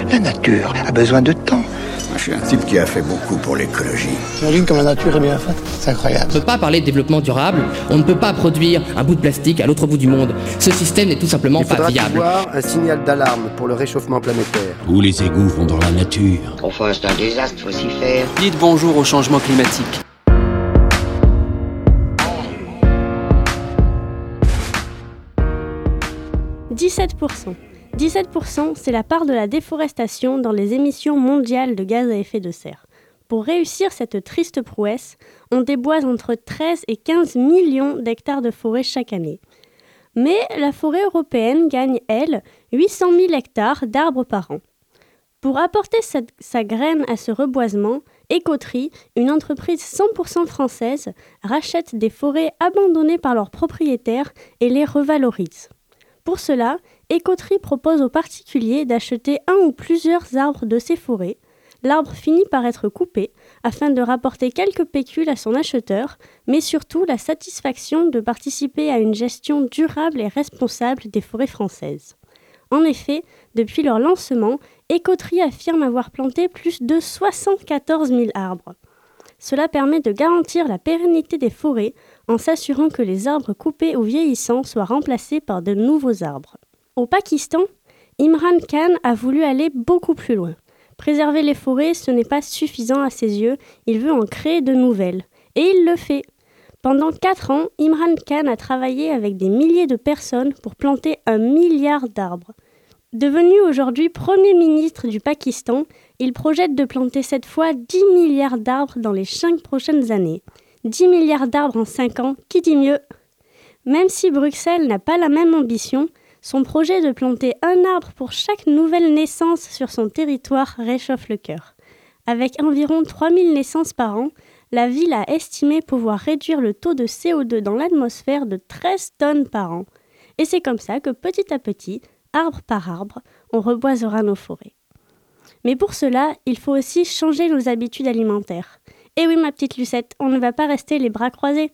La nature a besoin de temps. Je suis un type qui a fait beaucoup pour l'écologie. T'imagines comme la nature est bien faite. C'est incroyable. On ne peut pas parler de développement durable, on ne peut pas produire un bout de plastique à l'autre bout du monde. Ce système n'est tout simplement pas viable. Il faudra un signal d'alarme pour le réchauffement planétaire. Tous les égouts vont dans la nature. Enfin, c'est un désastre, faut s'y faire. Dites bonjour au changement climatique. « 17%. 17%, c'est la part de la déforestation dans les émissions mondiales de gaz à effet de serre. Pour réussir cette triste prouesse, on déboise entre 13 et 15 millions d'hectares de forêt chaque année. Mais la forêt européenne gagne, elle, 800 000 hectares d'arbres par an. Pour apporter sa graine à ce reboisement, Écoterie, une entreprise 100% française, rachète des forêts abandonnées par leurs propriétaires et les revalorise. Pour cela, Écoterie propose aux particuliers d'acheter un ou plusieurs arbres de ces forêts. L'arbre finit par être coupé afin de rapporter quelques pécules à son acheteur, mais surtout la satisfaction de participer à une gestion durable et responsable des forêts françaises. En effet, depuis leur lancement, Écoterie affirme avoir planté plus de 74 000 arbres. Cela permet de garantir la pérennité des forêts en s'assurant que les arbres coupés ou vieillissants soient remplacés par de nouveaux arbres. Au Pakistan, Imran Khan a voulu aller beaucoup plus loin. Préserver les forêts, ce n'est pas suffisant à ses yeux, il veut en créer de nouvelles. Et il le fait. Pendant 4 ans, Imran Khan a travaillé avec des milliers de personnes pour planter 1 milliard d'arbres. Devenu aujourd'hui Premier ministre du Pakistan, il projette de planter cette fois 10 milliards d'arbres dans les 5 prochaines années. 10 milliards d'arbres en 5 ans, qui dit mieux ? Même si Bruxelles n'a pas la même ambition, son projet de planter un arbre pour chaque nouvelle naissance sur son territoire réchauffe le cœur. Avec environ 3000 naissances par an, la ville a estimé pouvoir réduire le taux de CO2 dans l'atmosphère de 13 tonnes par an. Et c'est comme ça que petit à petit, arbre par arbre, on reboisera nos forêts. Mais pour cela, il faut aussi changer nos habitudes alimentaires. Et oui, ma petite Lucette, on ne va pas rester les bras croisés.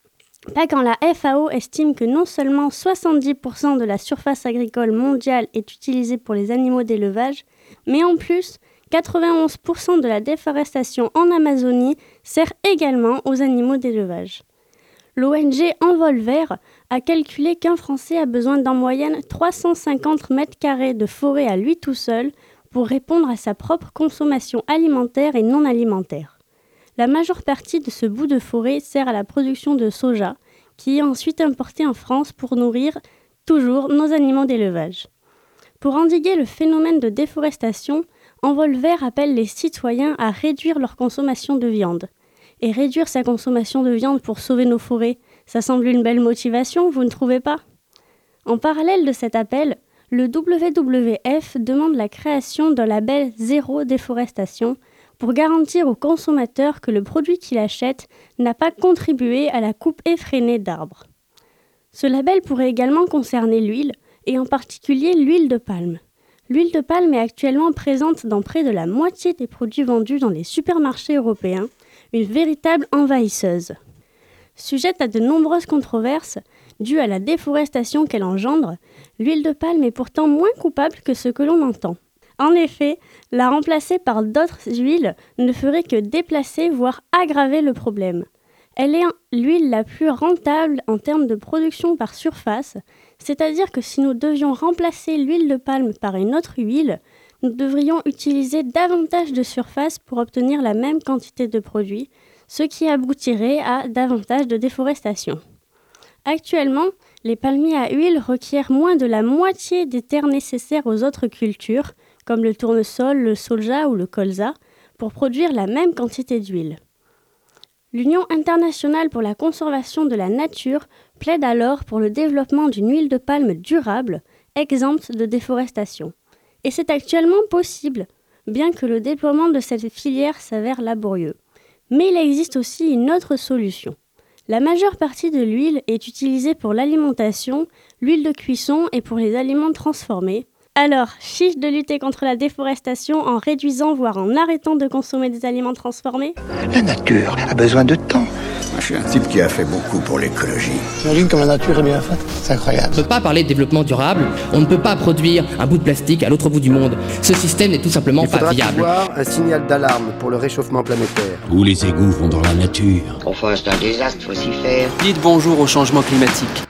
Pas quand la FAO estime que non seulement 70% de la surface agricole mondiale est utilisée pour les animaux d'élevage, mais en plus, 91% de la déforestation en Amazonie sert également aux animaux d'élevage. L'ONG Envol Vert a calculé qu'un Français a besoin d'en moyenne 350 mètres carrés de forêt à lui tout seul pour répondre à sa propre consommation alimentaire et non alimentaire. La majeure partie de ce bout de forêt sert à la production de soja, qui est ensuite importé en France pour nourrir toujours nos animaux d'élevage. Pour endiguer le phénomène de déforestation, Envol Vert appelle les citoyens à réduire leur consommation de viande. Et réduire sa consommation de viande pour sauver nos forêts, ça semble une belle motivation, vous ne trouvez pas ? En parallèle de cet appel, le WWF demande la création d'un label zéro déforestation pour garantir aux consommateurs que le produit qu'il achète n'a pas contribué à la coupe effrénée d'arbres. Ce label pourrait également concerner l'huile, et en particulier l'huile de palme. L'huile de palme est actuellement présente dans près de la moitié des produits vendus dans les supermarchés européens, une véritable envahisseuse. Sujette à de nombreuses controverses, dues à la déforestation qu'elle engendre, l'huile de palme est pourtant moins coupable que ce que l'on entend. En effet, la remplacer par d'autres huiles ne ferait que déplacer, voire aggraver le problème. Elle est l'huile la plus rentable en termes de production par surface, c'est-à-dire que si nous devions remplacer l'huile de palme par une autre huile, nous devrions utiliser davantage de surface pour obtenir la même quantité de produits, ce qui aboutirait à davantage de déforestation. Actuellement, les palmiers à huile requièrent moins de la moitié des terres nécessaires aux autres cultures, comme le tournesol, le soja ou le colza, pour produire la même quantité d'huile. L'Union internationale pour la conservation de la nature plaide alors pour le développement d'une huile de palme durable, exempte de déforestation. Et c'est actuellement possible, bien que le déploiement de cette filière s'avère laborieux. Mais il existe aussi une autre solution. La majeure partie de l'huile est utilisée pour l'alimentation, l'huile de cuisson et pour les aliments transformés. Alors, chiche de lutter contre la déforestation en réduisant, voire en arrêtant de consommer des aliments transformés ? La nature a besoin de temps. Je suis un type qui a fait beaucoup pour l'écologie. T'imagines comme la nature est bien faite? C'est incroyable. On ne peut pas parler de développement durable, on ne peut pas produire un bout de plastique à l'autre bout du monde. Ce système n'est tout simplement Il pas faudra viable. avoir un signal d'alarme pour le réchauffement planétaire. Tous les égouts vont dans la nature. Au fond, c'est un désastre, faut s'y faire. Dites bonjour au changement climatique.